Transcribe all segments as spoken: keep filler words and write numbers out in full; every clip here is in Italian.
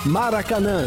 Maracanã.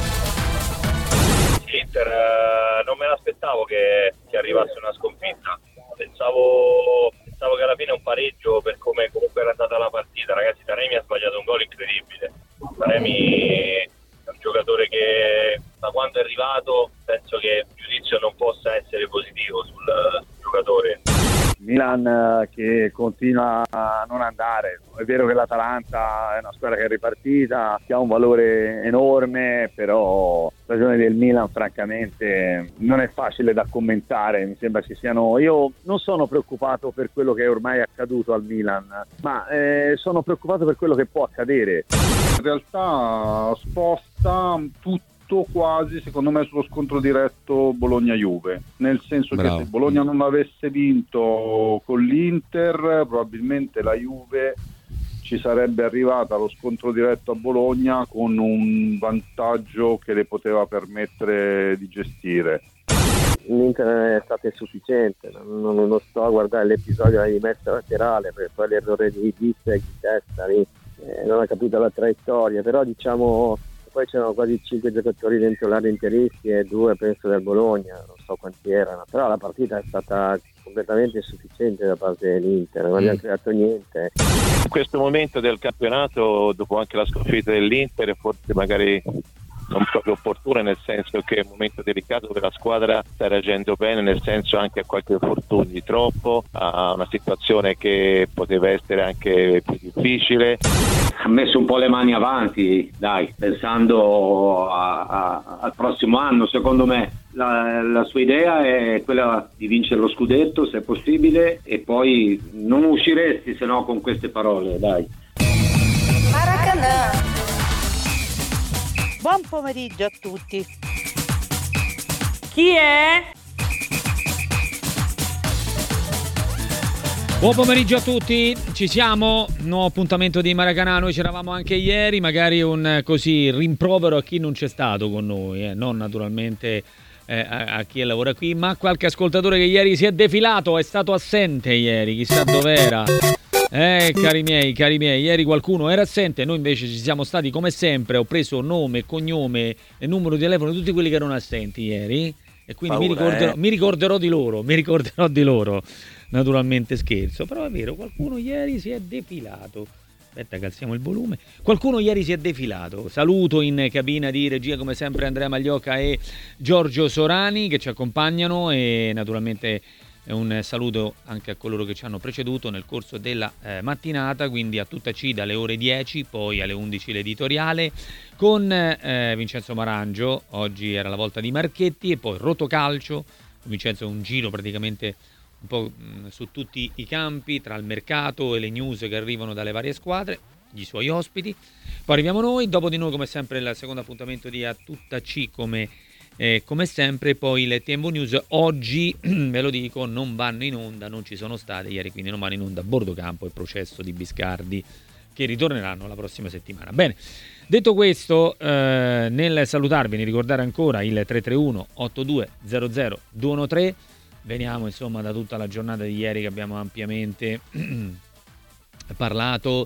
L'Inter eh, non me l'aspettavo che, che arrivasse una sconfitta, pensavo, pensavo che alla fine un pareggio per come comunque era andata la partita. Ragazzi, Taremi ha sbagliato un gol incredibile. Taremi è un giocatore che da quando è arrivato penso che il giudizio non possa essere positivo sul, sul giocatore. Milan che continua a non andare. È vero che l'Atalanta è una squadra che è ripartita, che ha un valore enorme, però la stagione del Milan francamente non è facile da commentare. Mi sembra ci siano, io non sono preoccupato per quello che è ormai accaduto al Milan, ma eh, sono preoccupato per quello che può accadere. In realtà sposta tutto quasi secondo me sullo scontro diretto Bologna-Juve, nel senso Bravo. Che se Bologna non avesse vinto con l'Inter probabilmente la Juve ci sarebbe arrivata allo scontro diretto a Bologna con un vantaggio che le poteva permettere di gestire. L'Inter è stata insufficiente, non, non sto a guardare l'episodio di messa laterale perché poi l'errore di vista e di testa lì, eh, non ha capito la traiettoria, però diciamo poi c'erano quasi cinque giocatori dentro l'area interisti e due penso del Bologna, non so quanti erano, però la partita è stata completamente insufficiente da parte dell'Inter, non abbiamo mm. creato niente. In questo momento del campionato, dopo anche la sconfitta dell'Inter, forse magari non proprio opportuna, nel senso che è un momento delicato dove la squadra sta reagendo bene, nel senso anche a qualche infortunio di troppo, a una situazione che poteva essere anche più difficile. Ha messo un po' le mani avanti, dai, pensando a, a, al prossimo anno. Secondo me la, la sua idea è quella di vincere lo scudetto se possibile, e poi non usciresti se no con queste parole, dai. Maracanã. Buon pomeriggio a tutti. Chi è? Buon pomeriggio a tutti, ci siamo, nuovo appuntamento di Maracanã, noi c'eravamo anche ieri, magari un così rimprovero a chi non c'è stato con noi, eh, non naturalmente eh, a, a chi lavora qui, ma qualche ascoltatore che ieri si è defilato, è stato assente ieri, chissà dov'era. Eh, cari miei, cari miei, ieri qualcuno era assente, noi invece ci siamo stati come sempre, ho preso nome, cognome e numero di telefono di tutti quelli che erano assenti ieri e quindi Paura, mi, ricorderò, eh. mi ricorderò di loro, mi ricorderò di loro, naturalmente scherzo, però è vero, qualcuno ieri si è defilato, aspetta che alziamo il volume, qualcuno ieri si è defilato, saluto in cabina di regia come sempre Andrea Magliocca e Giorgio Sorani che ci accompagnano e naturalmente un saluto anche a coloro che ci hanno preceduto nel corso della eh, mattinata, quindi a tutta C dalle ore dieci, poi alle undici l'editoriale con eh, Vincenzo Marangio, oggi era la volta di Marchetti, e poi Rotocalcio, Vincenzo un giro praticamente un po' mh, su tutti i campi tra il mercato e le news che arrivano dalle varie squadre, gli suoi ospiti, poi arriviamo noi, dopo di noi come sempre il secondo appuntamento di A Tutta C come Eh, come sempre, poi le T V News oggi, ve lo dico, non vanno in onda, non ci sono state ieri, quindi non vanno in onda Bordocampo e Processo di Biscardi, che ritorneranno la prossima settimana. Bene, detto questo, eh, nel salutarvi, ne ricordare ancora il tre tre uno otto due zero zero due uno tre, veniamo insomma da tutta la giornata di ieri che abbiamo ampiamente parlato.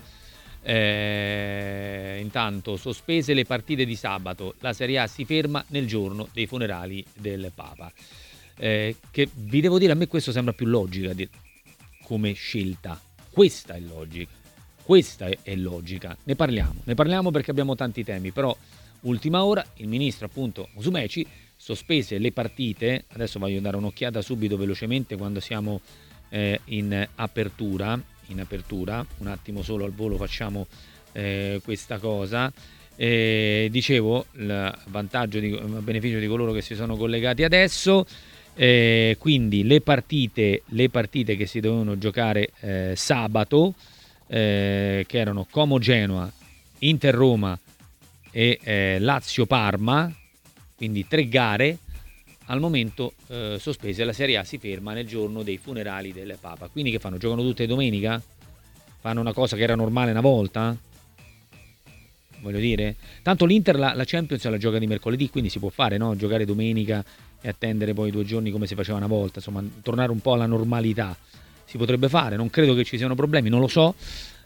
Eh, intanto sospese le partite di sabato, la Serie A si ferma nel giorno dei funerali del Papa, eh, che vi devo dire, a me questo sembra più logica di, come scelta, questa è logica, questa è, è logica, ne parliamo, ne parliamo perché abbiamo tanti temi, però ultima ora il ministro appunto Musumeci sospese le partite, adesso voglio dare un'occhiata subito velocemente quando siamo eh, in apertura in apertura, un attimo solo al volo facciamo eh, questa cosa, eh, dicevo il vantaggio di, a beneficio di coloro che si sono collegati adesso, eh, quindi le partite le partite che si dovevano giocare eh, sabato, eh, che erano Como-Genoa, Inter-Roma e eh, Lazio-Parma, quindi tre gare al momento eh, sospese. La Serie A si ferma nel giorno dei funerali del Papa. Quindi che fanno? Giocano tutte domenica? Fanno una cosa che era normale una volta? Voglio dire, tanto l'Inter la, la Champions la gioca di mercoledì, quindi si può fare, no? Giocare domenica e attendere poi due giorni come si faceva una volta, insomma tornare un po' alla normalità si potrebbe fare, non credo che ci siano problemi, non lo so,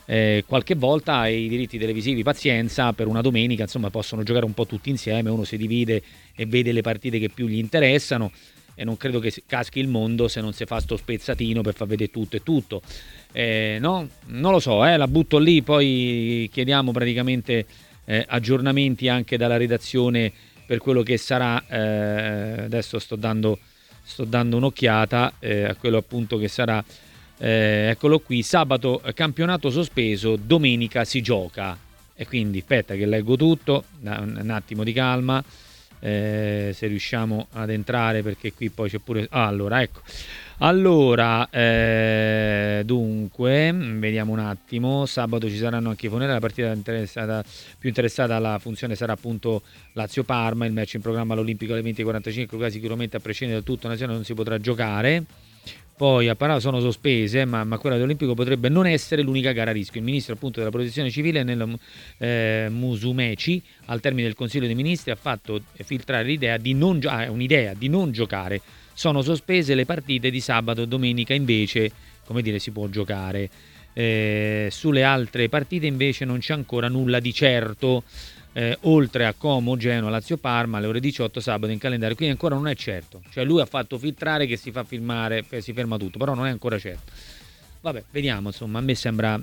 Eh, qualche volta i diritti televisivi, pazienza, per una domenica insomma possono giocare un po' tutti insieme, uno si divide e vede le partite che più gli interessano, e non credo che caschi il mondo se non si fa sto spezzatino per far vedere tutto e tutto, eh, no? Non lo so, eh, la butto lì, poi chiediamo praticamente eh, aggiornamenti anche dalla redazione per quello che sarà, eh, adesso sto dando, sto dando un'occhiata eh, a quello appunto che sarà. Eh, eccolo qui, sabato campionato sospeso, domenica si gioca, e quindi aspetta che leggo tutto, un, un attimo di calma, eh, se riusciamo ad entrare, perché qui poi c'è pure ah, allora ecco allora eh, dunque vediamo un attimo. Sabato ci saranno anche i funerali, la partita interessata, più interessata alla funzione sarà appunto Lazio-Parma, il match in programma all'Olimpico alle venti e quarantacinque, quasi sicuramente a prescindere da tutto nazionale non si potrà giocare. Poi a Parà sono sospese, ma, ma quella dell'Olimpico potrebbe non essere l'unica gara a rischio. Il ministro appunto della protezione civile, nel, eh, Musumeci, al termine del Consiglio dei Ministri, ha fatto filtrare l'idea di non, gio- ah, un'idea di non giocare. Sono sospese le partite di sabato e domenica, invece, come dire, si può giocare. Eh, sulle altre partite invece non c'è ancora nulla di certo. Eh, oltre a Como, Genoa, Lazio, Parma alle ore diciotto sabato in calendario, quindi ancora non è certo, cioè lui ha fatto filtrare che si fa filmare, si ferma tutto, però non è ancora certo. Vabbè, vediamo, insomma, a me sembra,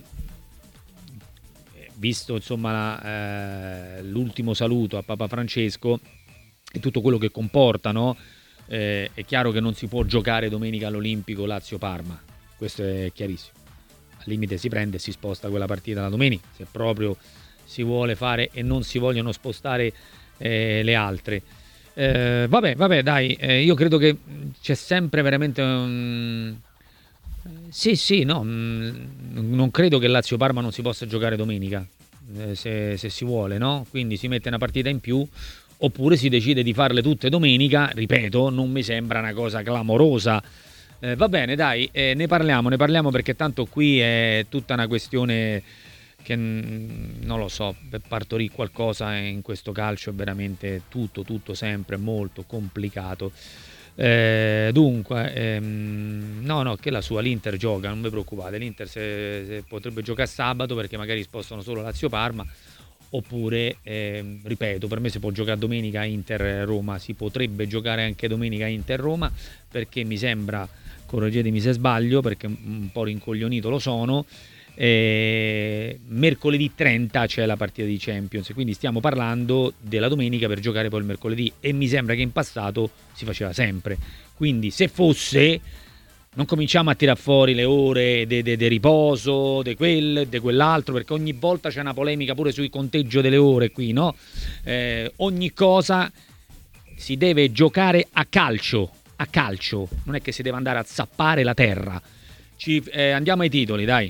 visto insomma la, eh, l'ultimo saluto a Papa Francesco e tutto quello che comporta, no? Eh, è chiaro che non si può giocare domenica all'Olimpico Lazio-Parma, questo è chiarissimo. Al limite si prende e si sposta quella partita la domenica, se proprio si vuole fare e non si vogliono spostare eh, le altre. Eh, vabbè, vabbè, dai, eh, io credo che c'è sempre veramente un... Sì, sì, no, non credo che Lazio-Parma non si possa giocare domenica, eh, se, se si vuole, no? Quindi si mette una partita in più, oppure si decide di farle tutte domenica, ripeto, non mi sembra una cosa clamorosa. Eh, va bene, dai, eh, ne parliamo, ne parliamo perché tanto qui è tutta una questione che non lo so, per partorire qualcosa in questo calcio è veramente tutto, tutto sempre molto complicato. Eh, dunque, ehm, no, no, che la sua, l'Inter gioca, non vi preoccupate, l'Inter se, se potrebbe giocare sabato perché magari spostano solo Lazio-Parma, oppure, ehm, ripeto, per me si può giocare domenica Inter-Roma, si potrebbe giocare anche domenica Inter-Roma, perché mi sembra, correggetemi se sbaglio, perché un po' rincoglionito lo sono, Eh, mercoledì trenta c'è la partita di Champions, quindi stiamo parlando della domenica per giocare poi il mercoledì, e mi sembra che in passato si faceva sempre, quindi se fosse non cominciamo a tirare fuori le ore di de, de riposo, di quel, de quell'altro, perché ogni volta c'è una polemica pure sul conteggio delle ore qui, no? Eh, ogni cosa si deve giocare a calcio, a calcio, non è che si deve andare a zappare la terra. Ci, eh, andiamo ai titoli, dai.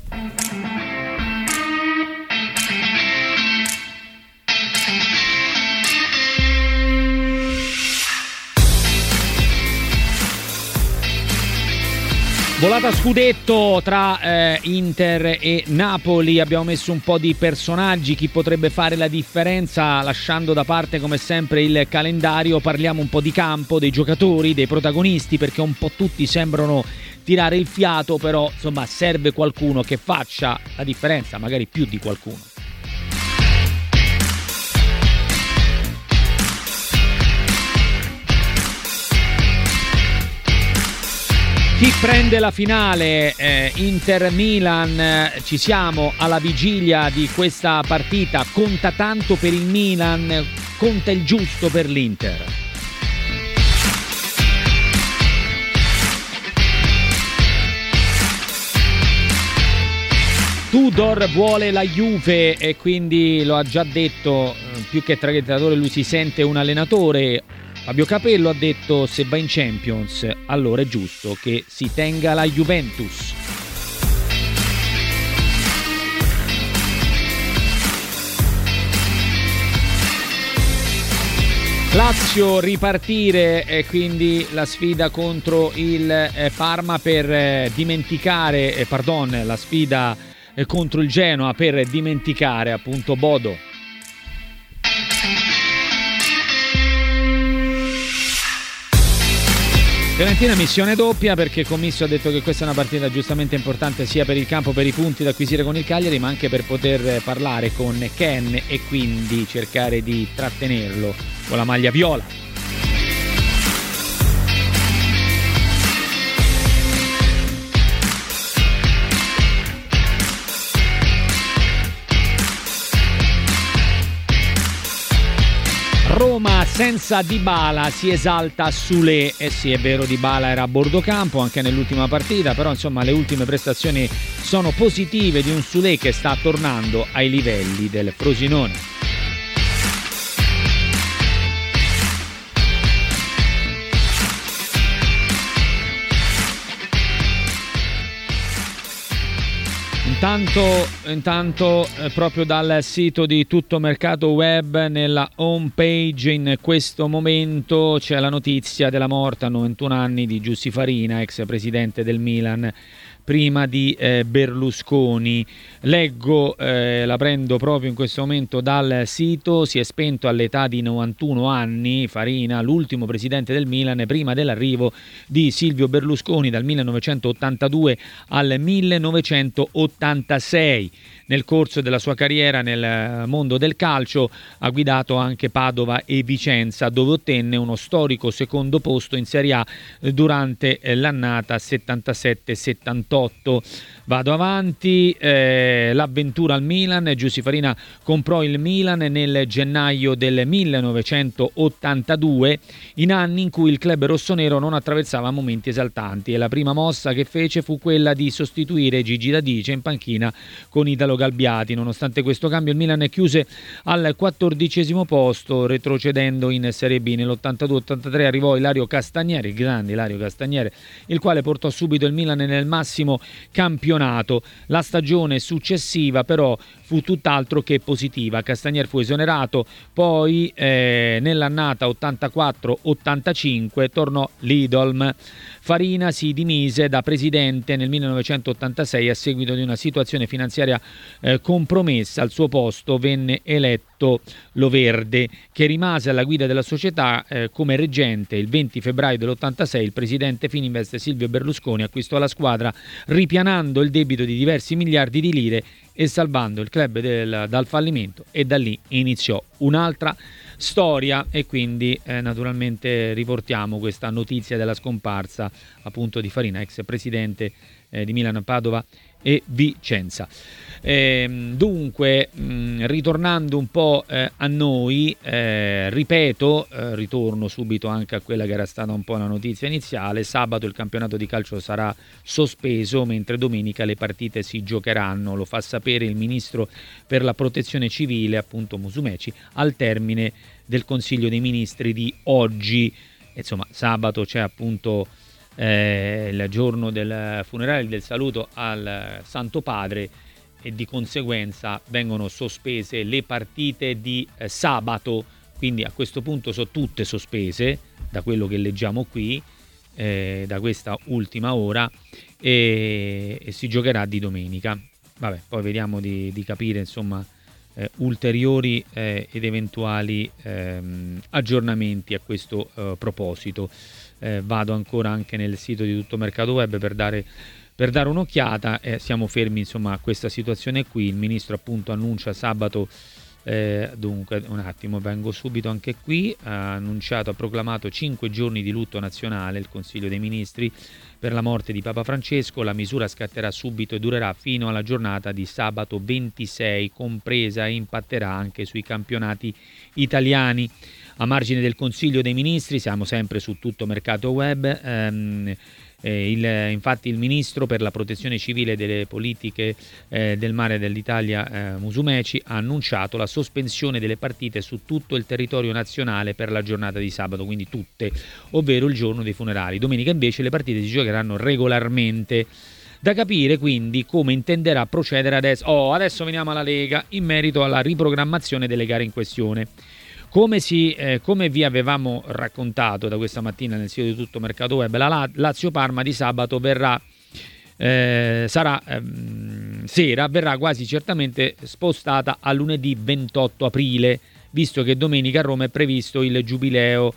Volata scudetto tra eh, Inter e Napoli, abbiamo messo un po' di personaggi, chi potrebbe fare la differenza, lasciando da parte come sempre il calendario. Parliamo un po' di campo, dei giocatori, dei protagonisti, perché un po' tutti sembrano tirare il fiato, però insomma serve qualcuno che faccia la differenza, magari più di qualcuno. Chi prende la finale? Eh, Inter-Milan, eh, ci siamo alla vigilia di questa partita, conta tanto per il Milan, conta il giusto per l'Inter. Tudor vuole la Juve e quindi lo ha già detto, più che traghettatore lui si sente un allenatore. Fabio Capello ha detto: se va in Champions allora è giusto che si tenga la Juventus. Lazio ripartire e quindi la sfida contro il eh, Parma per eh, dimenticare, eh, pardon, la sfida eh, contro il Genoa per dimenticare appunto Bodo. Fiorentina missione doppia, perché Commisso ha detto che questa è una partita giustamente importante sia per il campo, per i punti da acquisire con il Cagliari, ma anche per poter parlare con Ken e quindi cercare di trattenerlo con la maglia viola. Roma senza Dybala, si esalta Soulé. Eh sì, è vero, Dybala era a bordo campo anche nell'ultima partita, però insomma le ultime prestazioni sono positive di un Soulé che sta tornando ai livelli del Frosinone. Intanto, intanto eh, proprio dal sito di Tutto Mercato Web, nella home page in questo momento c'è la notizia della morte a novantuno anni di Giussi Farina, ex presidente del Milan prima di eh, Berlusconi. Leggo, eh, la prendo proprio in questo momento dal sito. Si è spento all'età di novantuno anni Farina, l'ultimo presidente del Milan prima dell'arrivo di Silvio Berlusconi dal millenovecentottantadue al millenovecentottantasei. Nel corso della sua carriera nel mondo del calcio ha guidato anche Padova e Vicenza, dove ottenne uno storico secondo posto in Serie A durante l'annata settantasette settantotto. Vado avanti, eh, l'avventura al Milan. Giussi Farina comprò il Milan nel gennaio del millenovecentottantadue, in anni in cui il club rossonero non attraversava momenti esaltanti, e la prima mossa che fece fu quella di sostituire Gigi D'Adice in panchina con Italo Galbiati. Nonostante questo cambio, il Milan chiuse al quattordicesimo posto, retrocedendo in Serie B. Nell'ottantadue ottantatré arrivò Ilario Castagnere, il grande Ilario Castagnere, il quale portò subito il Milan nel massimo campionato. La stagione successiva però fu tutt'altro che positiva. Castagnere fu esonerato, poi eh, nell'annata ottantaquattro ottantacinque tornò l'Idolm. Farina si dimise da presidente nel millenovecentottantasei a seguito di una situazione finanziaria eh, compromessa. Al suo posto venne eletto Loverde, che rimase alla guida della società eh, come reggente. Il venti febbraio dell'ottantasei il presidente Fininvest Silvio Berlusconi acquistò la squadra, ripianando il debito di diversi miliardi di lire e salvando il club del, dal fallimento, e da lì iniziò un'altra storia. E quindi eh, naturalmente riportiamo questa notizia della scomparsa appunto di Farina, ex presidente eh, di Milan, Padova e Vicenza. Eh, dunque, mh, ritornando un po' eh, a noi, eh, ripeto, eh, ritorno subito anche a quella che era stata un po' la notizia iniziale. Sabato il campionato di calcio sarà sospeso, mentre domenica le partite si giocheranno. Lo fa sapere il ministro per la protezione civile, appunto Musumeci, al termine del Consiglio dei Ministri di oggi. Insomma, sabato c'è appunto eh, il giorno del funerale, del saluto al Santo Padre, e di conseguenza vengono sospese le partite di eh, sabato. Quindi a questo punto sono tutte sospese, da quello che leggiamo qui, eh, da questa ultima ora, e, e si giocherà di domenica. Vabbè, poi vediamo di, di capire insomma eh, ulteriori eh, ed eventuali ehm, aggiornamenti a questo eh, proposito. Eh, vado ancora anche nel sito di Tutto Mercato Web per dare per dare un'occhiata. Eh, siamo fermi insomma a questa situazione qui. Il ministro appunto annuncia sabato, eh, dunque un attimo, vengo subito anche qui, ha annunciato, ha proclamato cinque giorni di lutto nazionale il Consiglio dei Ministri per la morte di Papa Francesco. La misura scatterà subito e durerà fino alla giornata di sabato ventisei compresa, e impatterà anche sui campionati italiani. A margine del Consiglio dei Ministri, siamo sempre su Tutto Mercato Web, ehm, Eh, il, infatti il ministro per la protezione civile e delle politiche eh, del mare dell'Italia, eh, Musumeci, ha annunciato la sospensione delle partite su tutto il territorio nazionale per la giornata di sabato, quindi tutte, ovvero il giorno dei funerali. Domenica invece le partite si giocheranno regolarmente. Da capire quindi come intenderà procedere adesso. Oh, adesso veniamo alla Lega in merito alla riprogrammazione delle gare in questione. Come, si, eh, come vi avevamo raccontato da questa mattina nel sito di Tutto Mercato Web, la Lazio-Parma di sabato verrà, eh, sarà ehm, sera, verrà quasi certamente spostata a lunedì ventotto aprile, visto che domenica a Roma è previsto il giubileo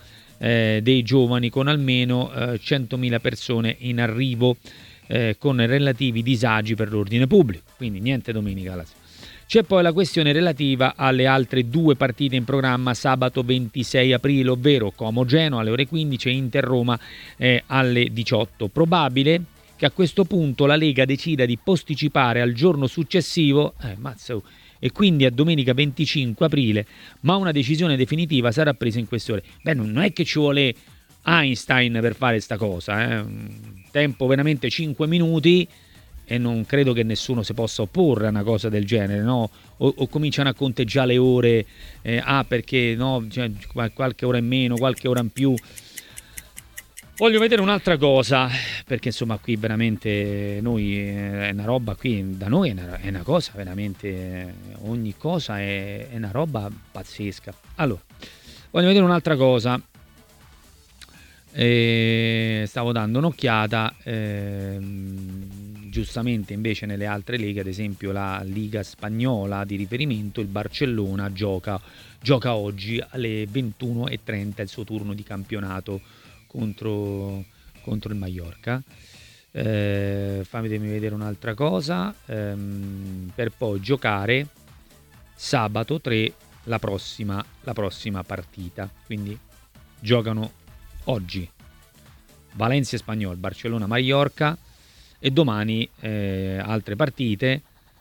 eh, dei giovani con almeno eh, centomila persone in arrivo eh, con relativi disagi per l'ordine pubblico, quindi niente domenica Lazio. C'è poi la questione relativa alle altre due partite in programma sabato ventisei aprile, ovvero Como-Genoa alle ore quindici e Inter-Roma eh, alle diciotto. Probabile che a questo punto la Lega decida di posticipare al giorno successivo eh, mazza, e quindi a domenica venticinque aprile, ma una decisione definitiva sarà presa in queste ore. Beh, non è che ci vuole Einstein per fare sta cosa, eh. Tempo veramente cinque minuti e non credo che nessuno si possa opporre a una cosa del genere, no? O, o cominciano a conteggiare le ore, eh, ah perché no, cioè, qualche ora in meno, qualche ora in più. Voglio vedere un'altra cosa, perché insomma qui veramente noi è una roba, qui da noi è una, è una cosa veramente, ogni cosa è, è una roba pazzesca. Allora, voglio vedere un'altra cosa. E stavo dando un'occhiata, ehm, giustamente invece nelle altre leghe, ad esempio la Liga Spagnola di riferimento, il Barcellona gioca, gioca oggi alle ventuno e trenta il suo turno di campionato contro, contro il Mallorca. Eh, fammi vedere un'altra cosa, ehm, per poi giocare sabato tre la prossima, la prossima partita, quindi giocano oggi Valencia Spagnol, Barcellona Mallorca e domani eh, altre partite,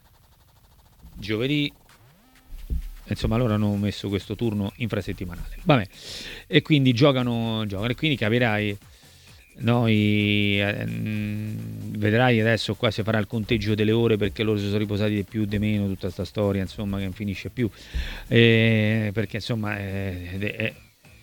giovedì, insomma loro hanno messo questo turno infrasettimanale, vabbè, e quindi giocano, giocano e quindi capirai, noi eh, vedrai adesso qua si farà il conteggio delle ore perché loro si sono riposati di più o di meno, tutta sta storia insomma che non finisce più, eh, perché insomma è, è,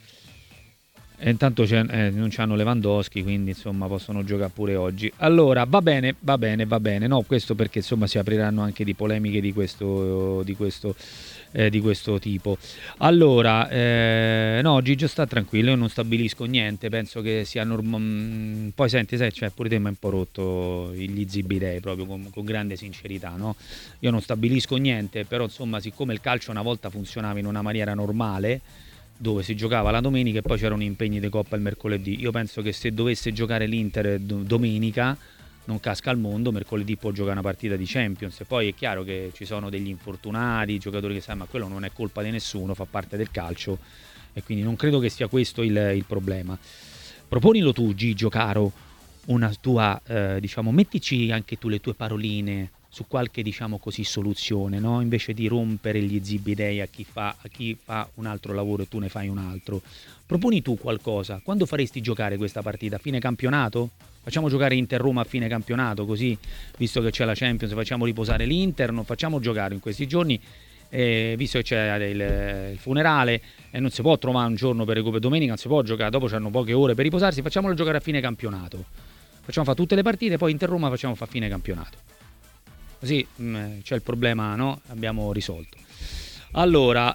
e intanto eh, non c'hanno Lewandowski, quindi insomma possono giocare pure oggi. Allora va bene, va bene, va bene. No, questo perché insomma si apriranno anche di polemiche di questo, di questo, eh, di questo tipo. Allora, eh, no, Gigio sta tranquillo, io non stabilisco niente, penso che sia normale. Poi senti, sai, cioè, pure te mi hai un po' rotto gli zibidei proprio con, con grande sincerità, no? Io non stabilisco niente, però insomma siccome il calcio una volta funzionava in una maniera normale, dove si giocava la domenica e poi c'erano impegni di Coppa il mercoledì. Io penso che se dovesse giocare l'Inter domenica non casca al mondo, mercoledì può giocare una partita di Champions. E poi è chiaro che ci sono degli infortunati, giocatori che sanno, ma quello non è colpa di nessuno, fa parte del calcio e quindi non credo che sia questo il, il problema. Proponilo tu, Gigio caro, una tua, eh, diciamo, mettici anche tu le tue paroline su qualche, diciamo così, soluzione, no? Invece di rompere gli zibidei a chi fa a chi fa un altro lavoro e tu ne fai un altro. Proponi tu qualcosa. Quando faresti giocare questa partita? A fine campionato? Facciamo giocare Inter-Roma a fine campionato, così, visto che c'è la Champions, facciamo riposare l'Inter, non facciamo giocare in questi giorni, eh, visto che c'è il, il funerale e non si può trovare un giorno per recupero, domenica non si può giocare, dopo c'hanno poche ore per riposarsi, facciamolo giocare a fine campionato. Facciamo fare tutte le partite, poi Inter-Roma facciamo fare a fine campionato. Così mh, c'è il problema, no? Abbiamo risolto. Allora,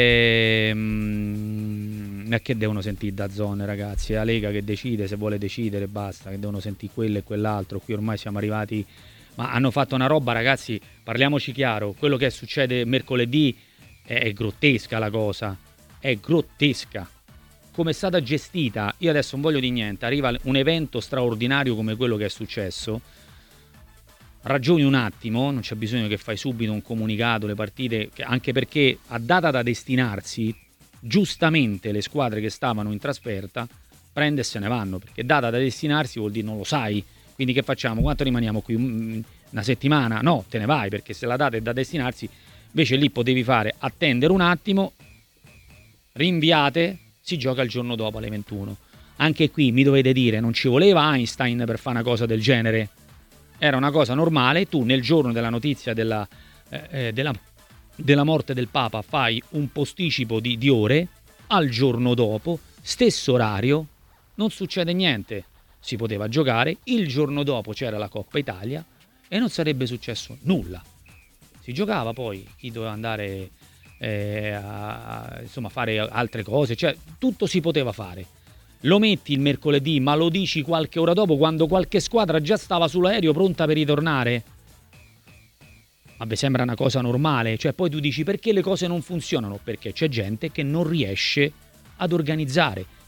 ehm, è che devono sentire da zone, ragazzi. È la Lega che decide, se vuole decidere, basta. Che devono sentire quello e quell'altro. Qui ormai siamo arrivati. Ma hanno fatto una roba, ragazzi. Parliamoci chiaro. Quello che succede mercoledì è, è grottesca la cosa. È grottesca. Come è stata gestita. Io adesso non voglio di niente. Arriva un evento straordinario come quello che è successo. Ragioni un attimo, non c'è bisogno che fai subito un comunicato, le partite, anche perché a data da destinarsi, giustamente le squadre che stavano in trasferta prende e se ne vanno, perché data da destinarsi vuol dire non lo sai, quindi che facciamo? Quanto rimaniamo qui? Una settimana? No, te ne vai, perché se la data è da destinarsi, invece lì potevi fare attendere un attimo, rinviate, si gioca il giorno dopo alle ventuno. Anche qui mi dovete dire, non ci voleva Einstein per fare una cosa del genere? Era una cosa normale, tu nel giorno della notizia della, eh, della, della morte del Papa fai un posticipo di, di ore, al giorno dopo, stesso orario, non succede niente, si poteva giocare, il giorno dopo c'era la Coppa Italia e non sarebbe successo nulla. Si giocava, poi chi doveva andare eh, a, a insomma, fare altre cose, cioè tutto si poteva fare. Lo metti il mercoledì, ma lo dici qualche ora dopo, quando qualche squadra già stava sull'aereo pronta per ritornare? Ma vi sembra una cosa normale? Cioè poi tu dici perché le cose non funzionano? Perché c'è gente che non riesce ad organizzare.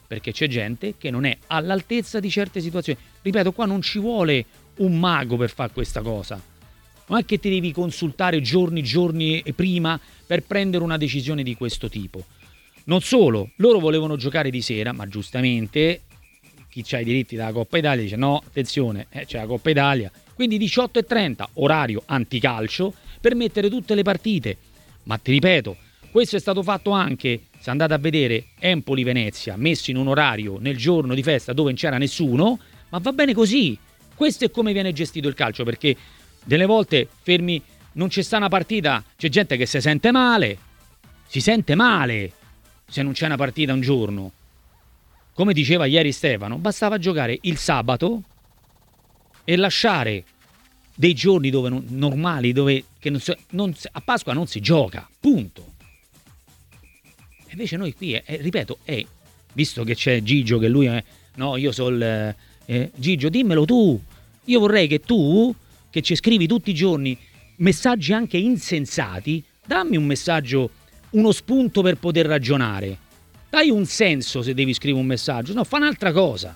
perché c'è gente che non è all'altezza di certe situazioni. Ripeto, qua non ci vuole un mago per fare questa cosa. Non è che ti devi consultare giorni, giorni prima per prendere una decisione di questo tipo. Non solo, loro volevano giocare di sera, ma giustamente chi c'ha i diritti della Coppa Italia dice no, attenzione, eh, c'è la Coppa Italia. Quindi diciotto e trenta, orario anticalcio, per mettere tutte le partite. Ma ti ripeto, questo è stato fatto anche, se andate a vedere Empoli-Venezia, messo in un orario nel giorno di festa dove non c'era nessuno, ma va bene così. Questo è come viene gestito il calcio, perché delle volte fermi, non c'è sta una partita, c'è gente che si sente male, si sente male se non c'è una partita un giorno. Come diceva ieri Stefano, bastava giocare il sabato e lasciare dei giorni dove non, normali, dove che non, non, a Pasqua non si gioca, punto. E invece noi qui, è, è, ripeto, è, visto che c'è Gigio, che lui è, no, io so il, eh, Gigio, dimmelo tu, io vorrei che tu, che ci scrivi tutti i giorni messaggi anche insensati, dammi un messaggio, uno spunto per poter ragionare. Dai un senso se devi scrivere un messaggio, no, fa un'altra cosa.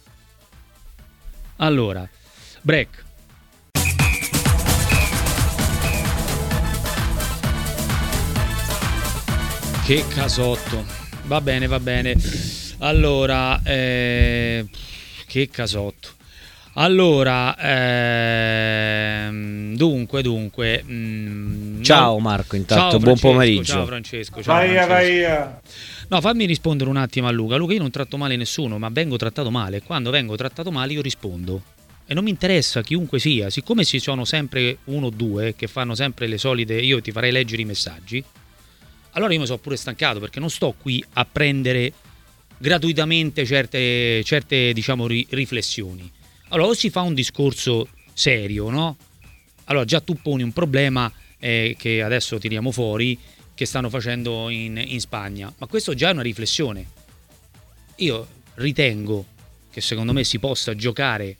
Allora, break. Che casotto. Va bene, va bene. Allora, eh, che casotto. Allora, ehm, dunque, dunque. Mh, ciao Marco, intanto, ciao, buon pomeriggio. Ciao Francesco. Ciao, vai, Francesco. vai. No, fammi rispondere un attimo a Luca. Luca, io non tratto male nessuno, ma vengo trattato male. Quando vengo trattato male io rispondo. E non mi interessa chiunque sia. Siccome ci sono sempre uno o due che fanno sempre le solite, io ti farei leggere i messaggi, allora io mi sono pure stancato, perché non sto qui a prendere gratuitamente certe, certe diciamo, ri- riflessioni. Allora, o si fa un discorso serio, no? Allora, già tu poni un problema eh, che adesso tiriamo fuori, che stanno facendo in, in Spagna. Ma questo già è una riflessione. Io ritengo che secondo me si possa giocare.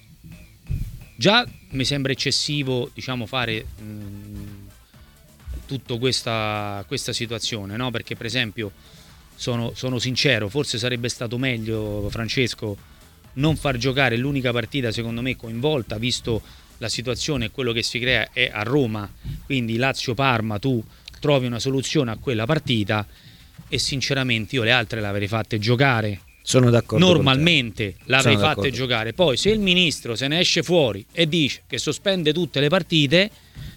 Già mi sembra eccessivo, diciamo, fare mh, tutta questa, questa situazione, no? Perché, per esempio, sono, sono sincero, forse sarebbe stato meglio, Francesco, non far giocare l'unica partita secondo me coinvolta, visto la situazione e quello che si crea è a Roma, quindi Lazio-Parma, tu trovi una soluzione a quella partita e sinceramente io le altre le avrei fatte giocare. Sono d'accordo. Normalmente l'avrei Sono fatte d'accordo. giocare. Poi se il ministro se ne esce fuori e dice che sospende tutte le partite,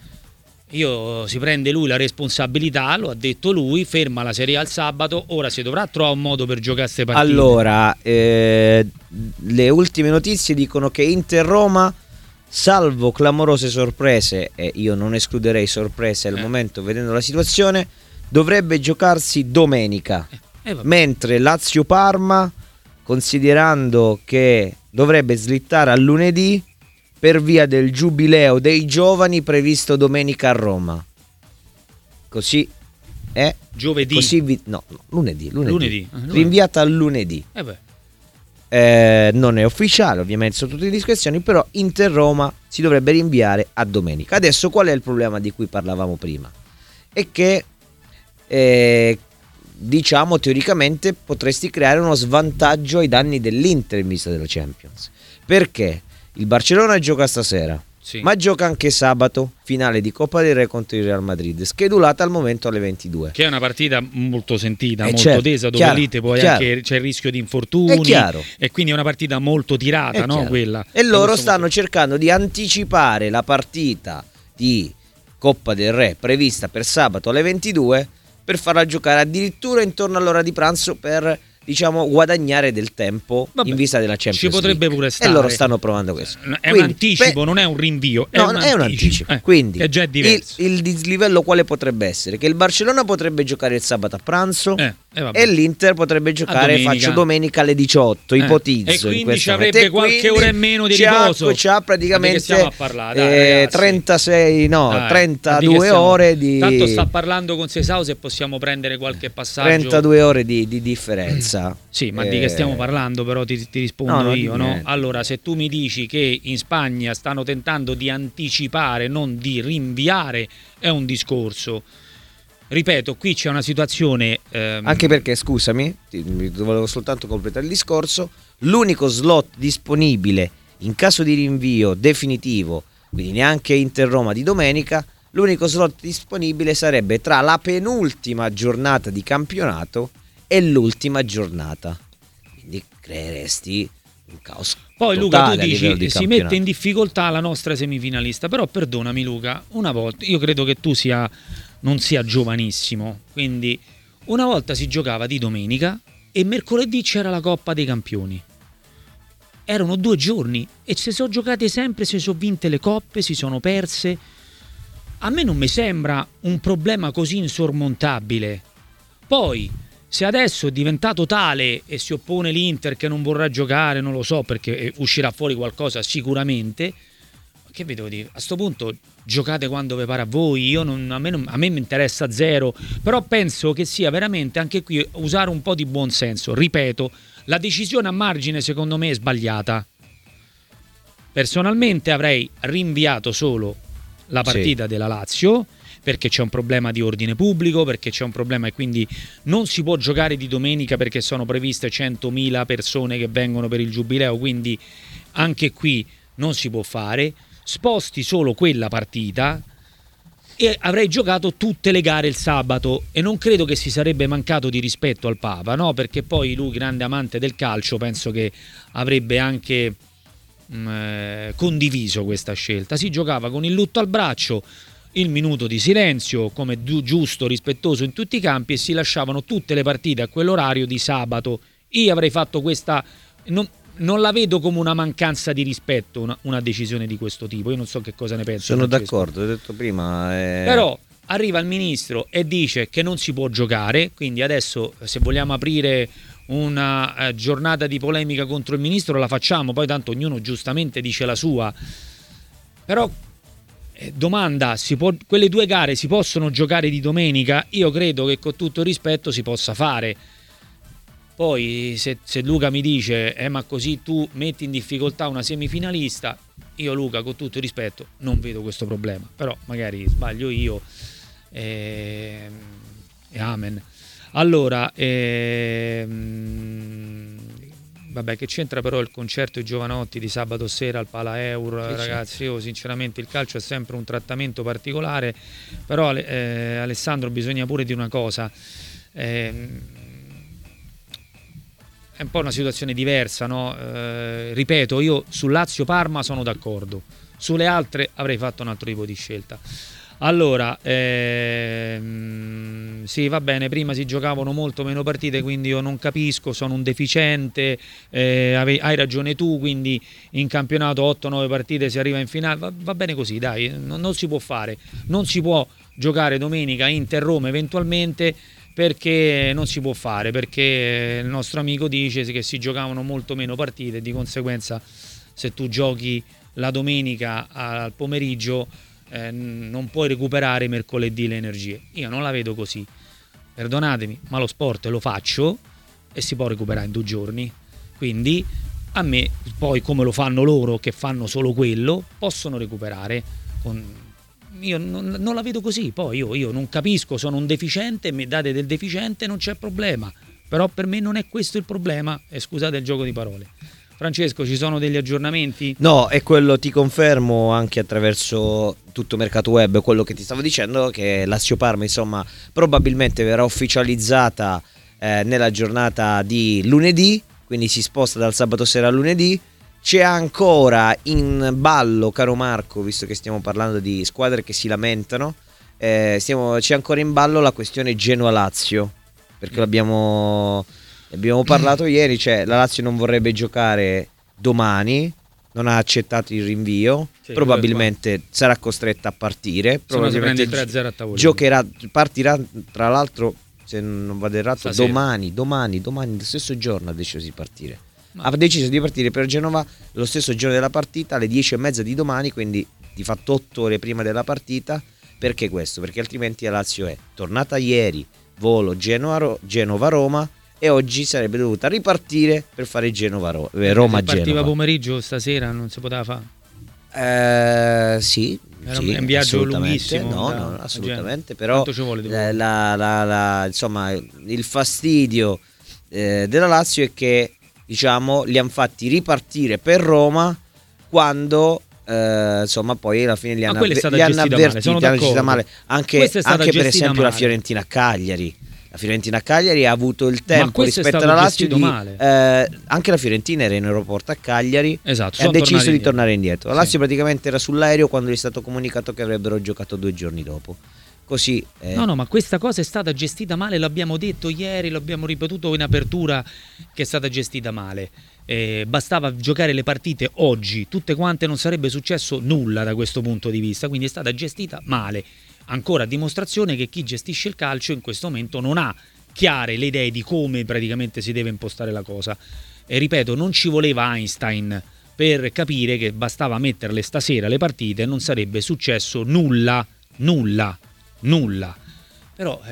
io si prende lui la responsabilità, lo ha detto lui, ferma la Serie A il sabato, ora si dovrà trovare un modo per giocare queste partite. Allora, eh, le ultime notizie dicono che Inter-Roma, salvo clamorose sorprese, e io non escluderei sorprese al eh. momento vedendo la situazione, dovrebbe giocarsi domenica, eh, eh, mentre Lazio-Parma, considerando che dovrebbe slittare a lunedì per via del giubileo dei giovani previsto domenica a Roma. Così è giovedì. Così vi, no, no, lunedì, lunedì. Lunedì. Ah, lunedì. Rinviata a lunedì. Eh beh. Eh, non è ufficiale, ovviamente sotto tutte le discrezioni, però Inter-Roma si dovrebbe rinviare a domenica. Adesso qual è il problema di cui parlavamo prima? È che eh, diciamo teoricamente potresti creare uno svantaggio ai danni dell'Inter in vista della Champions. Perché? Il Barcellona gioca stasera, sì, ma gioca anche sabato, finale di Coppa del Re contro il Real Madrid, schedulata al momento alle ventidue. Che è una partita molto sentita, eh molto certo, tesa, dove chiaro, lì te poi chiaro. anche c'è il rischio di infortuni, e quindi è una partita molto tirata, no? Quella. E loro stanno molto... cercando di anticipare la partita di Coppa del Re prevista per sabato alle ventidue per farla giocare addirittura intorno all'ora di pranzo per, diciamo, guadagnare del tempo. Vabbè, in vista della Champions ci potrebbe League. pure stare. E loro stanno provando questo. È Quindi, un anticipo, beh, non è un rinvio. È no, un è un anticipo. anticipo. Eh, Quindi è già diverso. Il, il dislivello quale potrebbe essere? Che il Barcellona potrebbe giocare il sabato a pranzo eh, eh, e l'Inter potrebbe giocare, domenica. faccio domenica alle diciotto, eh. ipotizzo. E quindi in ci avrebbe qualche ora in meno di c'ha, riposo. C'ha praticamente a parlare, dai, eh, trentasei, no, dai, trentadue stiamo... ore di... Tanto sta parlando con Sesao, se possiamo prendere qualche passaggio. trentadue ore di, di differenza. Sì, ma eh... di che stiamo parlando, però ti, ti rispondo no, no, io, no? niente. Allora, se tu mi dici che in Spagna stanno tentando di anticipare, non di rinviare, è un discorso. ripeto, qui c'è una situazione ehm... anche perché, scusami, ti, volevo soltanto completare il discorso, l'unico slot disponibile in caso di rinvio definitivo, quindi neanche Inter-Roma di domenica, l'unico slot disponibile sarebbe tra la penultima giornata di campionato e l'ultima giornata, quindi creeresti un caos. Poi Luca, tu dici si mette in difficoltà la nostra semifinalista, però perdonami Luca, una volta, io credo che tu sia non sia giovanissimo, quindi una volta si giocava di domenica e mercoledì c'era la Coppa dei Campioni. Erano due giorni e si sono giocate sempre, si sono vinte le coppe, si sono perse. A me non mi sembra un problema così insormontabile. Poi, se adesso è diventato tale e si oppone l'Inter che non vorrà giocare, non lo so, perché uscirà fuori qualcosa sicuramente, che vi devo dire? A sto punto giocate quando vi pare a voi, io non, a me non, a me mi interessa zero, però penso che sia veramente anche qui usare un po' di buon senso. Ripeto, la decisione a margine secondo me è sbagliata. Personalmente avrei rinviato solo la partita sì. della Lazio, perché c'è un problema di ordine pubblico, perché c'è un problema e quindi non si può giocare di domenica perché sono previste centomila persone che vengono per il Giubileo, quindi anche qui non si può fare. Sposti solo quella partita e avrei giocato tutte le gare il sabato e non credo che si sarebbe mancato di rispetto al Papa, no? Perché poi lui, grande amante del calcio, penso che avrebbe anche mh, eh, condiviso questa scelta. Si giocava con il lutto al braccio, il minuto di silenzio come giusto, rispettoso in tutti i campi, e si lasciavano tutte le partite a quell'orario di sabato. Io avrei fatto questa, non, non la vedo come una mancanza di rispetto una, una decisione di questo tipo. Io non so che cosa ne pensi. Sono d'accordo, ho detto prima eh... però arriva il ministro e dice che non si può giocare, quindi adesso se vogliamo aprire una eh, giornata di polemica contro il ministro la facciamo, poi tanto ognuno giustamente dice la sua, però domanda, si può, quelle due gare si possono giocare di domenica? Io credo che con tutto il rispetto si possa fare. Poi se, se Luca mi dice eh ma così tu metti in difficoltà una semifinalista, io Luca con tutto il rispetto non vedo questo problema, però magari sbaglio io e, e amen. Allora ehm, vabbè, che c'entra però il concerto di Giovanotti di sabato sera al Pala Eur, che ragazzi c'è? Io sinceramente il calcio è sempre un trattamento particolare, però eh, Alessandro bisogna pure di una cosa, eh, è un po' una situazione diversa, no? Eh, ripeto, io su Lazio-Parma sono d'accordo, sulle altre avrei fatto un altro tipo di scelta. Allora, ehm, sì, va bene, prima si giocavano molto meno partite, quindi io non capisco, sono un deficiente, eh, hai ragione tu, quindi in campionato otto nove partite si arriva in finale, va, va bene così, dai, non, non si può fare, non si può giocare domenica Inter-Roma eventualmente, perché non si può fare, perché il nostro amico dice che si giocavano molto meno partite e di conseguenza se tu giochi la domenica al pomeriggio Eh, non puoi recuperare mercoledì le energie. Io non la vedo così, perdonatemi, ma lo sport lo faccio e si può recuperare in due giorni, quindi a me poi come lo fanno loro che fanno solo quello possono recuperare con... io non, non la vedo così. Poi io, io non capisco, sono un deficiente, mi date del deficiente, non c'è problema, però per me non è questo il problema e scusate il gioco di parole. Francesco, ci sono degli aggiornamenti? No, è quello, ti confermo anche attraverso tutto Mercato Web, quello che ti stavo dicendo, che Lazio Parma insomma probabilmente verrà ufficializzata eh, nella giornata di lunedì, quindi si sposta dal sabato sera a lunedì. C'è ancora in ballo, caro Marco, visto che stiamo parlando di squadre che si lamentano, eh, stiamo, c'è ancora in ballo la questione Genoa-Lazio, perché l'abbiamo... abbiamo parlato ieri, cioè la Lazio non vorrebbe giocare domani, non ha accettato il rinvio, sì, probabilmente sarà costretta a partire, probabilmente tre a zero a tavolino. Giocherà, partirà tra l'altro, se non vado errato, stasera. domani, domani, domani, lo stesso giorno ha deciso di partire. Ma... ha deciso di partire per Genova lo stesso giorno della partita, alle dieci e mezza di domani, quindi di fatto otto ore prima della partita. Perché questo? Perché altrimenti la Lazio è tornata ieri, volo Genova-Roma, e oggi sarebbe dovuta ripartire per fare Genova-Roma-Genova. Se partiva pomeriggio stasera non si poteva fare? Eh, sì, Era sì, un viaggio lunghissimo. No, da, no, assolutamente, però ci vuole, la, la, la, la, insomma, il fastidio eh, della Lazio è che, diciamo, li hanno fatti ripartire per Roma quando eh, insomma poi alla fine li hanno, avve- li hanno avvertiti, li hanno gestita male. Anche, anche per esempio male. la Fiorentina a Cagliari. La Fiorentina a Cagliari ha avuto il tempo rispetto alla Lazio di, eh, anche la Fiorentina era in aeroporto a Cagliari, esatto, e ha deciso di indietro. tornare indietro. La Lazio sì. praticamente era sull'aereo quando gli è stato comunicato che avrebbero giocato due giorni dopo. Così, eh. No, no, ma questa cosa è stata gestita male, l'abbiamo detto ieri, l'abbiamo ripetuto in apertura che è stata gestita male. Eh, bastava giocare le partite oggi, tutte quante, non sarebbe successo nulla da questo punto di vista, quindi è stata gestita male. Ancora dimostrazione che chi gestisce il calcio in questo momento non ha chiare le idee di come praticamente si deve impostare la cosa. E ripeto, non ci voleva Einstein per capire che bastava metterle stasera le partite e non sarebbe successo nulla, nulla, nulla. Però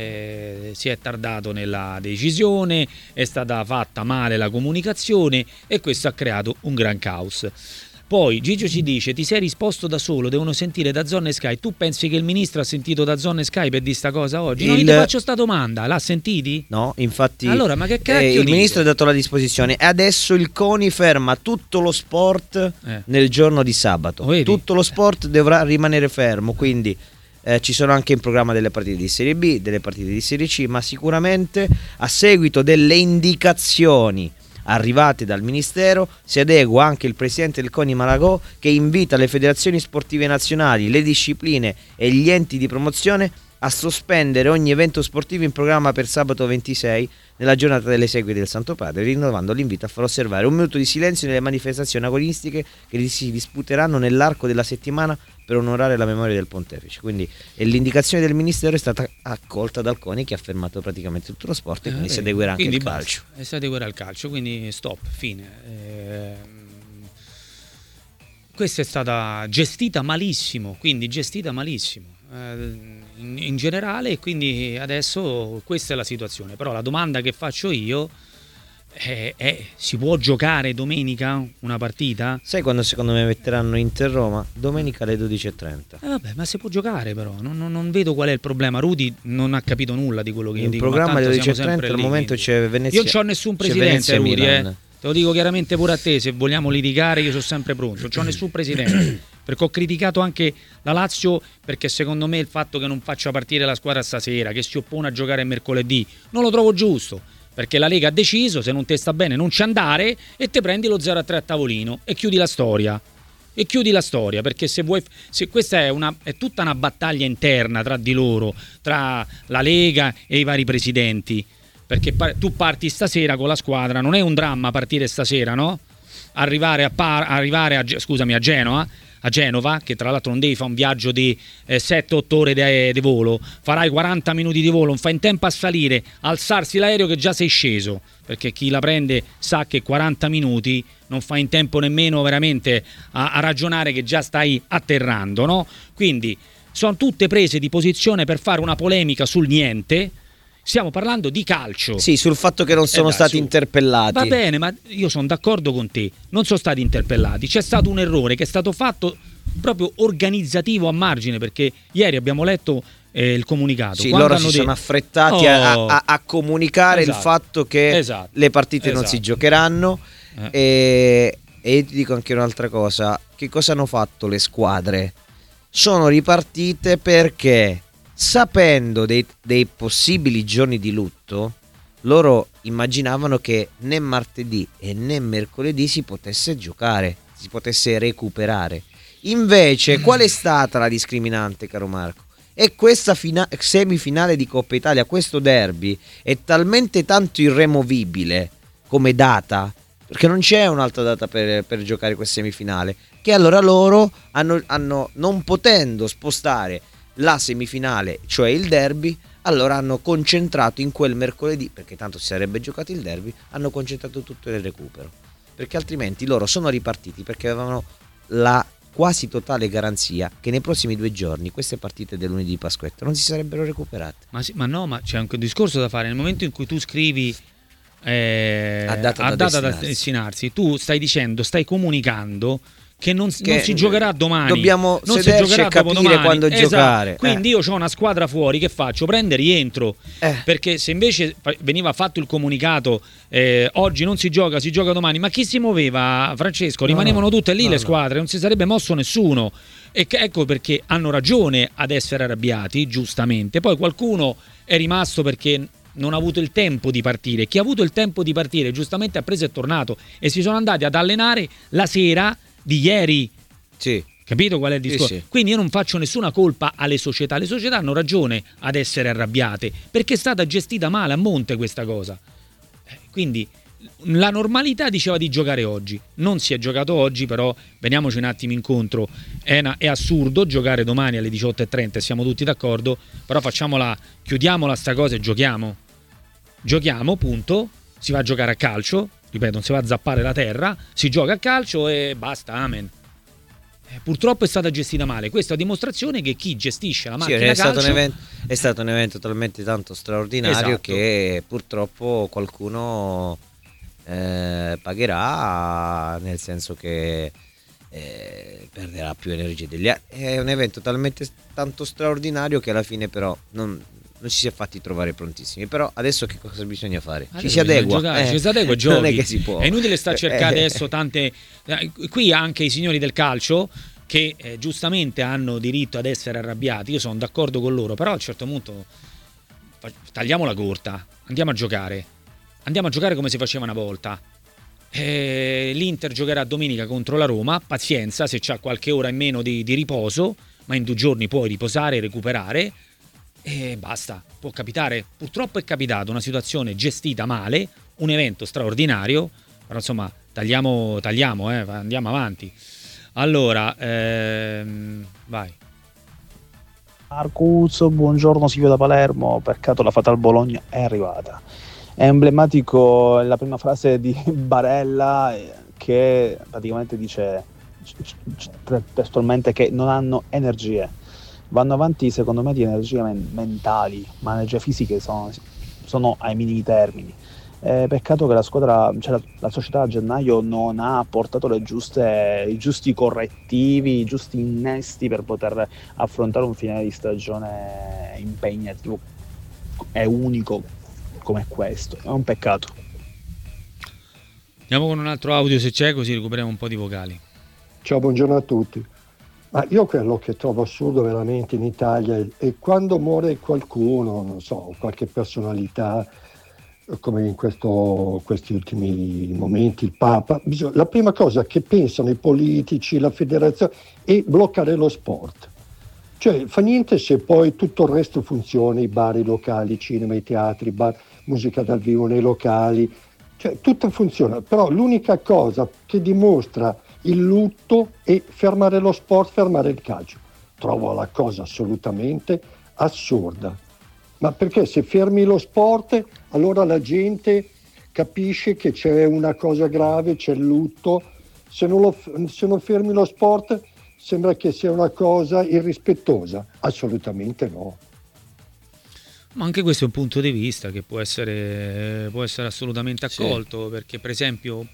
eh, si è tardato nella decisione, è stata fatta male la comunicazione e questo ha creato un gran caos. Poi Gigio ci dice: ti sei risposto da solo, devono sentire da Zone Sky. Tu pensi che il ministro ha sentito da Zone Sky per dire sta cosa oggi? Non il... gli faccio sta domanda, l'ha sentiti? No, infatti allora, ma che cacchio eh, il dico? ministro ha dato la disposizione e adesso il CONI ferma tutto lo sport eh. nel giorno di sabato. Vedi? Tutto lo sport dovrà rimanere fermo, quindi eh, ci sono anche in programma delle partite di Serie B, delle partite di Serie C, ma sicuramente a seguito delle indicazioni arrivate dal Ministero si adegua anche il presidente del CONI Malagò, che invita le federazioni sportive nazionali, le discipline e gli enti di promozione a sospendere ogni evento sportivo in programma per sabato ventisei nella giornata delle esequie del Santo Padre, rinnovando l'invito a far osservare un minuto di silenzio nelle manifestazioni agonistiche che si disputeranno nell'arco della settimana per onorare la memoria del pontefice. Quindi l'indicazione del Ministero è stata accolta dal CONI, che ha fermato praticamente tutto lo sport e quindi eh, si adeguerà anche il calcio. E si adeguerà al calcio, quindi stop, fine. Eh, questa è stata gestita malissimo, quindi gestita malissimo eh, in, in generale, e quindi adesso questa è la situazione. Però la domanda che faccio io è, è: si può giocare domenica una partita? Sai quando secondo me metteranno Inter-Roma? Domenica alle dodici e trenta. Eh vabbè, ma si può giocare, però non, non, non vedo qual è il problema. Rudy non ha capito nulla di quello che io in dico. In programma alle dodici e trenta al momento c'è Venezia. Io non c'ho nessun presidente, Rudy, eh. Te lo dico chiaramente pure a te, se vogliamo litigare io sono sempre pronto. Non c'ho nessun presidente, perché ho criticato anche la Lazio, perché secondo me il fatto che non faccia partire la squadra stasera, che si oppone a giocare mercoledì, non lo trovo giusto. Perché la Lega ha deciso, se non te sta bene non ci andare, e te prendi lo zero a tre a tavolino e chiudi la storia. E chiudi la storia, perché se vuoi, se questa è, una, è tutta una battaglia interna tra di loro, tra la Lega e i vari presidenti. Perché par- tu parti stasera con la squadra, non è un dramma partire stasera, no? Arrivare a, Par- arrivare a, scusami, a Genova, a Genova, che tra l'altro non devi fare un viaggio di eh, sette otto ore di volo, farai quaranta minuti di volo, non fai in tempo a salire, alzarsi l'aereo che già sei sceso, perché chi la prende sa che quaranta minuti non fai in tempo nemmeno veramente a, a ragionare che già stai atterrando, no? Quindi sono tutte prese di posizione per fare una polemica sul niente. Stiamo parlando di calcio. Sì, sul fatto che non sono eh, stati su. interpellati. Va bene, ma io sono d'accordo con te. Non sono stati interpellati. C'è stato un errore che è stato fatto proprio organizzativo a margine, perché ieri abbiamo letto eh, il comunicato. Sì, Quando loro si detto... sono affrettati oh. a, a, a comunicare esatto. il fatto che esatto. le partite esatto. non si giocheranno. Eh. E, e io ti dico anche un'altra cosa. Che cosa hanno fatto le squadre? Sono ripartite perché, sapendo dei, dei possibili giorni di lutto, loro immaginavano che né martedì e né mercoledì si potesse giocare, si potesse recuperare. Invece, qual è stata la discriminante, caro Marco? E questa fina- semifinale di Coppa Italia, questo derby, è talmente tanto irremovibile come data, perché non c'è un'altra data per, per giocare questa semifinale, che allora loro hanno, hanno non potendo spostare la semifinale, cioè il derby, allora hanno concentrato in quel mercoledì, perché tanto si sarebbe giocato il derby, hanno concentrato tutto il recupero, perché altrimenti loro sono ripartiti perché avevano la quasi totale garanzia che nei prossimi due giorni queste partite del lunedì di Pasquetta non si sarebbero recuperate. Ma, sì, ma no, ma c'è anche un discorso da fare. Nel momento in cui tu scrivi eh, a data, a da, data destinarsi. da destinarsi, tu stai dicendo, stai comunicando che non, che non si giocherà domani. Dobbiamo non sederci si giocherà e capire dopodomani. quando Esatto. giocare. Quindi eh. io ho una squadra fuori, che faccio? Prende e rientro. Eh. Perché se invece veniva fatto il comunicato eh, oggi non si gioca, si gioca domani, ma chi si muoveva, Francesco? Rimanevano tutte lì no, le no. squadre, non si sarebbe mosso nessuno. E che, ecco perché hanno ragione ad essere arrabbiati, giustamente. Poi qualcuno è rimasto perché non ha avuto il tempo di partire. Chi ha avuto il tempo di partire giustamente ha preso e è tornato, e si sono andati ad allenare la sera di ieri. Sì. Capito qual è il discorso? Sì, sì. Quindi io non faccio nessuna colpa alle società. Le società hanno ragione ad essere arrabbiate perché è stata gestita male a monte questa cosa. Quindi la normalità diceva di giocare oggi, non si è giocato oggi, però veniamoci un attimo incontro. È, una, è assurdo giocare domani alle diciotto e trenta, siamo tutti d'accordo, però facciamola, chiudiamola sta cosa e giochiamo. Giochiamo, punto. Si va a giocare a calcio, ripeto, non si va a zappare la terra, si gioca a calcio e basta, amen. Eh, purtroppo è stata gestita male. Questa è dimostrazione che chi gestisce la macchina sì, è, calcio stato un evento, è stato un evento talmente tanto straordinario, esatto, che purtroppo qualcuno eh, pagherà, nel senso che eh, perderà più energie degli altri. È un evento talmente tanto straordinario che alla fine però non, non ci si è fatti trovare prontissimi. Però adesso che cosa bisogna fare? Adesso ci si adegua, giocare, eh, ci si adegua e giochi. non è che si può. È inutile sta a cercare Eh, adesso tante eh, qui anche i signori del calcio che eh, giustamente hanno diritto ad essere arrabbiati, io sono d'accordo con loro, però a un certo punto fa- tagliamo la corta, andiamo a giocare andiamo a giocare come si faceva una volta. Eh, l'Inter giocherà domenica contro la Roma, pazienza, se c'ha qualche ora in meno di, di riposo, ma in due giorni puoi riposare e recuperare e basta, può capitare. Purtroppo è capitato una situazione gestita male, un evento straordinario, però insomma tagliamo, tagliamo eh, andiamo avanti. Allora, ehm, vai. Marcuzzo, buongiorno, Silvio da Palermo. Peccato la Fatal Bologna è arrivata. È emblematico la prima frase di Barella, che praticamente dice testualmente che non hanno energie. Vanno avanti secondo me di energie men- mentali, ma energie fisiche sono, sono ai minimi termini. Eh, peccato che la squadra, cioè la, la società a gennaio non ha portato le giuste, i giusti correttivi, i giusti innesti per poter affrontare un finale di stagione impegnativo e unico come questo. È un peccato. Andiamo con un altro audio se c'è, così recuperiamo un po' di vocali. Ciao, buongiorno a tutti. Ma io quello che trovo assurdo veramente in Italia è, è quando muore qualcuno, non so, qualche personalità, come in questo, questi ultimi momenti, il Papa, bisogna, la prima cosa che pensano i politici, la federazione, è bloccare lo sport. Cioè fa niente se poi tutto il resto funziona, i bar, i locali, i cinema, i teatri, bar, musica dal vivo nei locali, cioè tutto funziona, però l'unica cosa che dimostra il lutto è fermare lo sport, fermare il calcio. Trovo la cosa assolutamente assurda. Ma perché se fermi lo sport, allora la gente capisce che c'è una cosa grave, c'è il lutto. Se non, lo, se non fermi lo sport, sembra che sia una cosa irrispettosa. Assolutamente no. Ma anche questo è un punto di vista che può essere, può essere assolutamente accolto, sì. Perché per esempio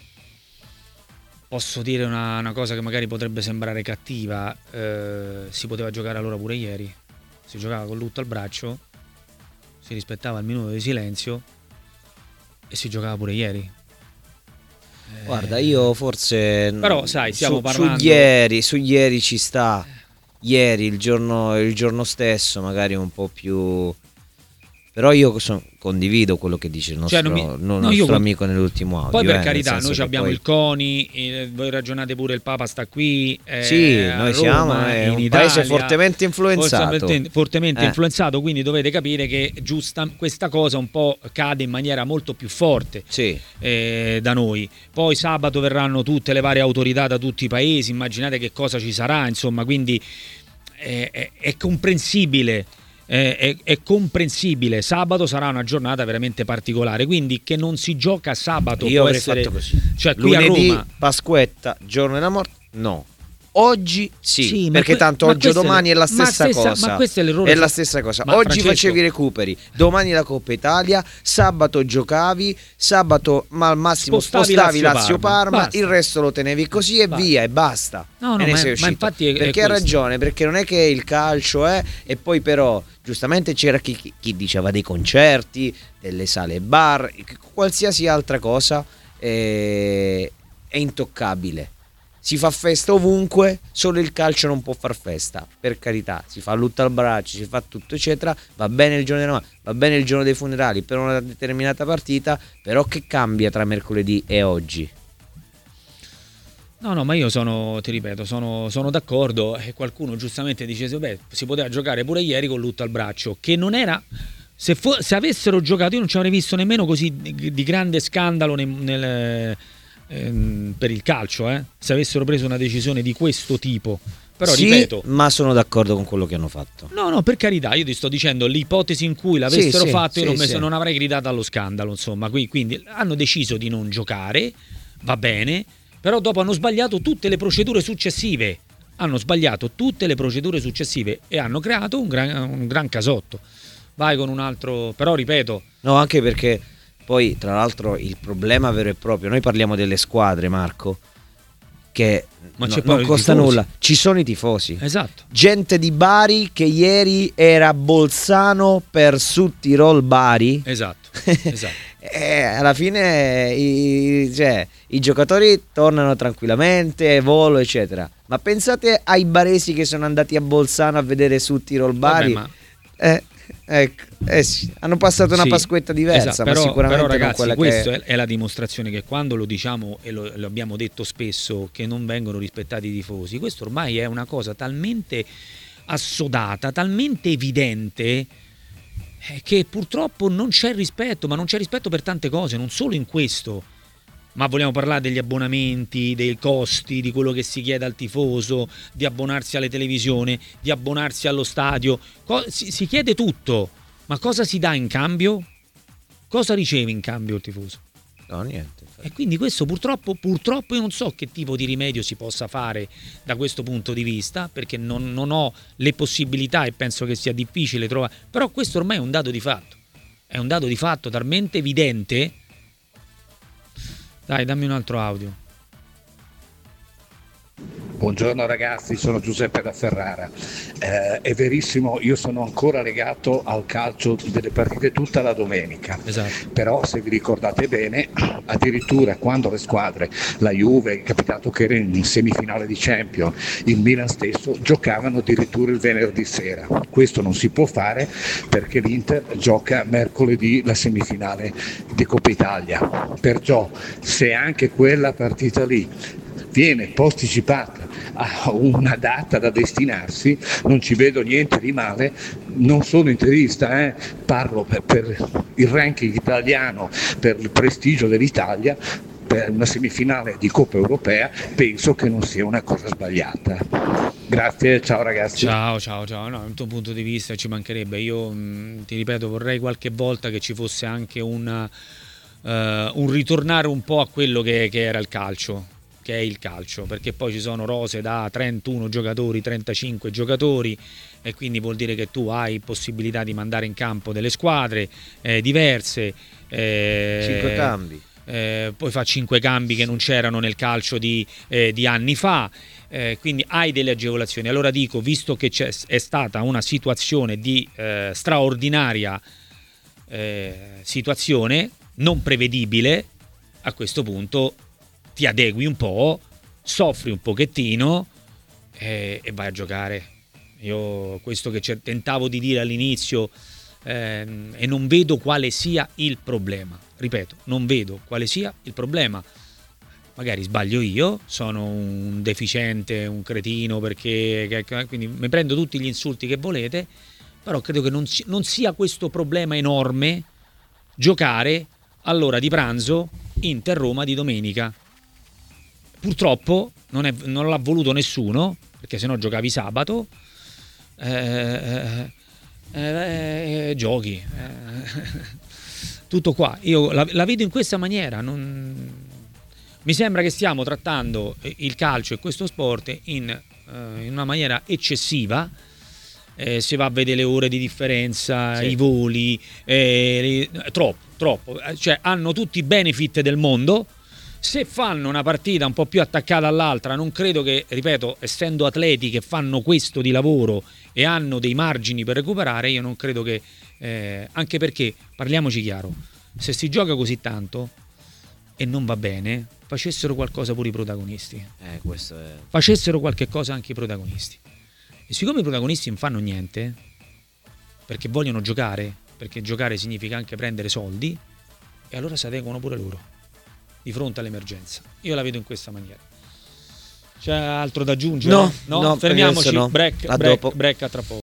posso dire una, una cosa che magari potrebbe sembrare cattiva, eh, si poteva giocare allora pure ieri, si giocava con lutto al braccio, si rispettava il minuto di silenzio e si giocava pure ieri. Guarda, io forse però sai, stiamo su, parlando su ieri, su ieri ci sta. Ieri il giorno, il giorno stesso magari un po' più. Però io son, condivido quello che dice il nostro, cioè, mi, il no, nostro io, amico nell'ultimo audio. Poi per eh, carità, noi abbiamo poi... il CONI, eh, voi ragionate pure il Papa sta qui. Eh, sì, noi Roma, siamo è un Italia, paese fortemente influenzato. Fortemente, fortemente eh. influenzato, quindi dovete capire che giusta, questa cosa un po' cade in maniera molto più forte sì. eh, da noi. Poi sabato verranno tutte le varie autorità da tutti i paesi, immaginate che cosa ci sarà, insomma, quindi è, è, è comprensibile. È, è, è comprensibile. Sabato sarà una giornata veramente particolare, quindi che non si gioca sabato io può avrei essere fatto così, cioè qui lunedì, a Roma Pasquetta, giorno della morte, no, oggi sì, sì perché que- tanto oggi o domani è la stessa, stessa cosa. Ma questo è l'errore. È la stessa cosa. Ma oggi Francesco... facevi i recuperi, domani la Coppa Italia, sabato giocavi, sabato ma al massimo spostavi, spostavi Lazio-Parma, Lazio-Parma, il resto lo tenevi così e basta. via e basta. No, no, e ne ma, sei ma infatti è, perché è ha ragione, perché non è che il calcio è e poi però giustamente c'era chi, chi, chi diceva dei concerti, delle sale bar, qualsiasi altra cosa è, è intoccabile. Si fa festa ovunque, solo il calcio non può far festa, per carità, si fa lutto al braccio, si fa tutto eccetera, va bene il giorno dei no, va bene il giorno dei funerali per una determinata partita, però che cambia tra mercoledì e oggi? No, no, ma io sono, ti ripeto, sono, sono d'accordo e qualcuno giustamente dice, beh, si poteva giocare pure ieri con lutto al braccio, che non era, se, fo- se avessero giocato, io non ci avrei visto nemmeno così di, di grande scandalo nel... nel per il calcio, eh? Se avessero preso una decisione di questo tipo. Però sì, ripeto, ma sono d'accordo con quello che hanno fatto. No, no, per carità, io ti sto dicendo l'ipotesi in cui l'avessero sì, fatto, sì, io non, sì, me, sì. non avrei gridato allo scandalo, insomma. Quindi hanno deciso di non giocare, va bene, però dopo hanno sbagliato tutte le procedure successive. Hanno sbagliato tutte le procedure successive e hanno creato un gran, un gran casotto. Vai con un altro, però ripeto. No, anche perché poi, tra l'altro, il problema vero e proprio, noi parliamo delle squadre, Marco, che Ma no, c'è non costa nulla, ci sono i tifosi. Esatto. Gente di Bari che ieri era a Bolzano per Südtirol Bari. Esatto, esatto. E alla fine i, cioè, i giocatori tornano tranquillamente, volo eccetera. Ma pensate ai baresi che sono andati a Bolzano a vedere Südtirol Bari. Vabbè, ma... eh, ecco, eh sì, hanno passato una sì, Pasquetta diversa, esatto, ma però, sicuramente però ragazzi, non quella questo che è, è la dimostrazione che quando lo diciamo e lo, lo abbiamo detto spesso che non vengono rispettati i tifosi, questo ormai è una cosa talmente assodata, talmente evidente eh, che purtroppo non c'è rispetto, ma non c'è rispetto per tante cose, non solo in questo. Ma vogliamo parlare degli abbonamenti, dei costi, di quello che si chiede al tifoso, di abbonarsi alle televisioni, di abbonarsi allo stadio. Co- si, si chiede tutto, ma cosa si dà in cambio? Cosa riceve in cambio il tifoso? No, niente. E quindi questo purtroppo, purtroppo io non so che tipo di rimedio si possa fare da questo punto di vista, perché non, non ho le possibilità e penso che sia difficile trovare. Però questo ormai è un dato di fatto. È un dato di fatto talmente evidente. Dai, dammi un altro audio. Buongiorno ragazzi, sono Giuseppe da Ferrara. Eh, è verissimo, io sono ancora legato al calcio delle partite tutta la domenica. Esatto. Però se vi ricordate bene, addirittura quando le squadre, la Juve, è capitato che era in semifinale di Champions, il Milan stesso, giocavano addirittura il venerdì sera. Questo non si può fare perché l'Inter gioca mercoledì la semifinale di Coppa Italia. Perciò se anche quella partita lì viene posticipata a una data da destinarsi, non ci vedo niente di male. Non sono interista, eh? Parlo per, per il ranking italiano, per il prestigio dell'Italia, per una semifinale di Coppa Europea, penso che non sia una cosa sbagliata. Grazie, ciao ragazzi. Ciao, ciao, ciao. No, dal tuo punto di vista ci mancherebbe. Io mh, ti ripeto, vorrei qualche volta che ci fosse anche una, uh, un ritornare un po' a quello che, che era il calcio. Che è il calcio, perché poi ci sono rose da trentuno giocatori, trentacinque giocatori e quindi vuol dire che tu hai possibilità di mandare in campo delle squadre eh, diverse, eh, cinque cambi, eh, poi fa cinque cambi che non c'erano nel calcio di, eh, di anni fa, eh, quindi hai delle agevolazioni. Allora dico, visto che c'è, è stata una situazione di eh, straordinaria eh, situazione non prevedibile, a questo punto ti adegui un po', soffri un pochettino eh, e vai a giocare. Io questo che tentavo di dire all'inizio ehm, e non vedo quale sia il problema. Ripeto, non vedo quale sia il problema. Magari sbaglio io, sono un deficiente, un cretino, perché quindi mi prendo tutti gli insulti che volete, però credo che non, non sia questo problema enorme giocare all'ora di pranzo Inter-Roma di domenica. Purtroppo non, è, non l'ha voluto nessuno, perché sennò giocavi sabato, eh, eh, eh, giochi, eh, tutto qua. Io la, la vedo in questa maniera. Non... Mi sembra che stiamo trattando il calcio e questo sport in, eh, in una maniera eccessiva. Eh, si va a vedere le ore di differenza, sì. i voli, eh, troppo, troppo. Cioè, hanno tutti i benefit del mondo. Se fanno una partita un po' più attaccata all'altra, non credo che, ripeto, essendo atleti che fanno questo di lavoro e hanno dei margini per recuperare, io non credo che, eh, anche perché, parliamoci chiaro, se si gioca così tanto e non va bene, facessero qualcosa pure i protagonisti. Eh, questo è... Facessero qualche cosa anche i protagonisti. E siccome i protagonisti non fanno niente, perché vogliono giocare, perché giocare significa anche prendere soldi, e allora si adeguano pure loro di fronte all'emergenza. Io la vedo in questa maniera. C'è altro da aggiungere? No, no, no, fermiamoci, no. break, A break, dopo. break a tra poco.